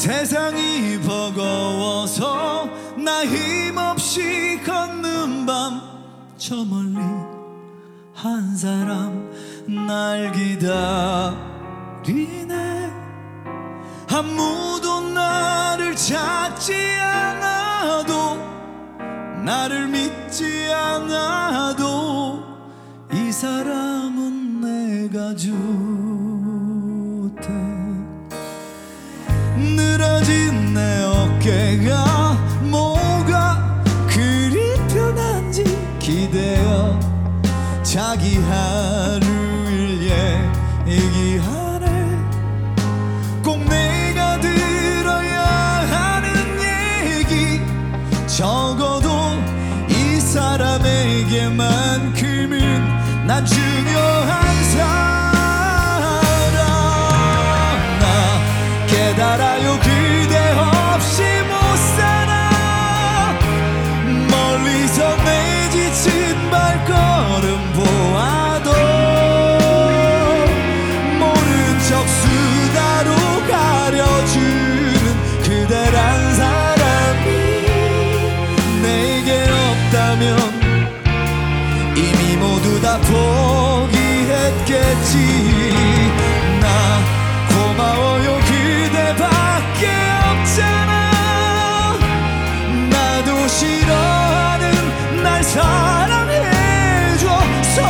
세상이 버거워서 나 힘없이 걷는 밤, 저 멀리 한 사람 날 기다리네. 아무도 나를 찾지 않아도, 나를 믿지 않아도 이 사람은 내가 좋대. 늘어진 내 어깨가 뭐가 그리 편한지 기대어 자기 하루를 얘기하네. 꼭 내가 들어야 하는 얘기, 적어도 이 사람에게만큼은 난 중요한 사람. 나 깨달아요, 그대 없이 못 살아. 멀리서 내 지친 발걸음 보아도 모른 척 수다로 가려주는 그대란 사람이 내게 없다면 이미 모두 다 포기했겠지. 나 고마워요, 그대밖에 없잖아. 나도 싫어하는 날 사랑해줘서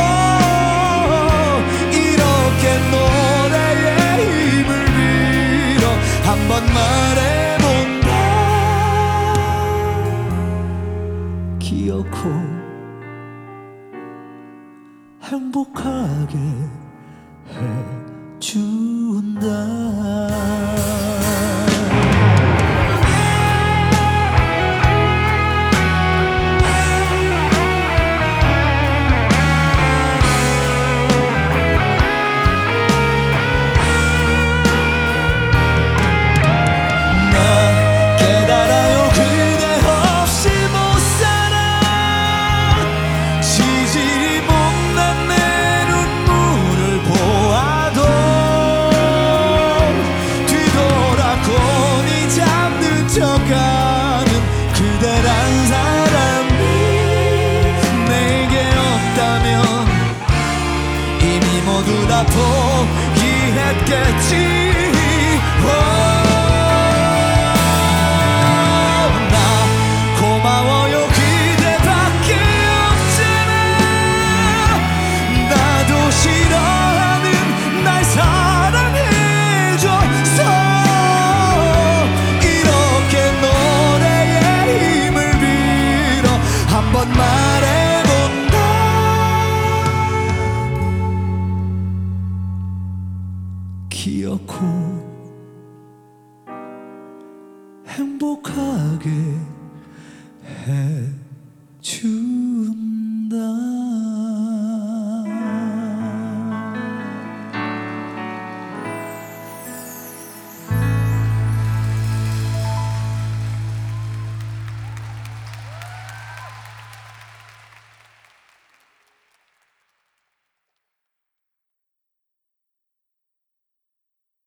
이렇게 노래에 힘을 빌어 한번 말해본다. 기어코 행복하게 해준다. 그대란 사람이 내게 없다면 이미 모두 다 포기했겠지. 나 고마워요, 그대밖에 없잖아. 나도 싫어하는 날 사랑해줘서 한번 말해본다. 기어코 행복하게 해준다.